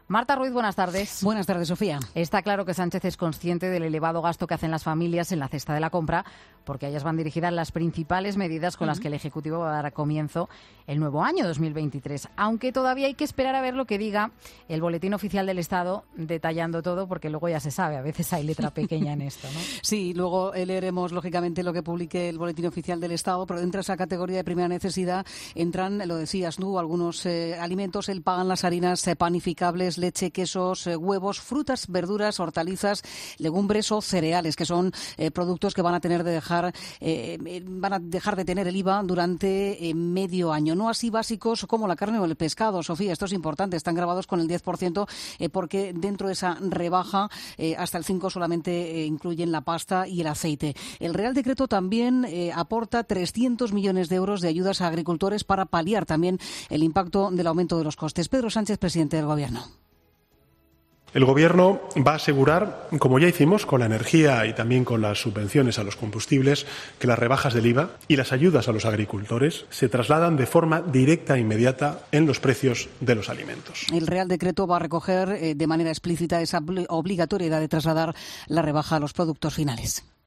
Marta Ruiz, buenas tardes. Buenas tardes, Sofía. Está claro que Sánchez es consciente del elevado gasto que hacen las familias en la cesta de la compra, porque a ellas van dirigidas las principales medidas con las que el Ejecutivo va a dar comienzo el nuevo año 2023. Aunque todavía hay que esperar a ver lo que diga el Boletín Oficial del Estado, detallando todo, porque luego ya se sabe, a veces hay letra pequeña en esto, ¿no? Sí, luego leeremos, lógicamente, lo que publique el Boletín Oficial del Estado, pero dentro de esa categoría de primera necesidad entran, lo decías tú, algunos alimentos, el pan, las harinas panificables, leche, quesos, huevos, frutas, verduras, hortalizas, legumbres o cereales, que son productos que van a tener de dejar de tener el IVA durante medio año. No así básicos como la carne o el pescado, Sofía, esto es importante, están grabados con el 10% porque dentro de esa rebaja hasta el 5% solamente incluyen la pasta y el aceite. El Real Decreto también aporta 300 millones de euros de ayudas a agricultores para paliar también el impacto del aumento de los costes. Pedro Sánchez, presidente del Gobierno. El Gobierno va a asegurar, como ya hicimos con la energía y también con las subvenciones a los combustibles, que las rebajas del IVA y las ayudas a los agricultores se trasladan de forma directa e inmediata en los precios de los alimentos. El Real Decreto va a recoger de manera explícita esa obligatoriedad de trasladar la rebaja a los productos finales.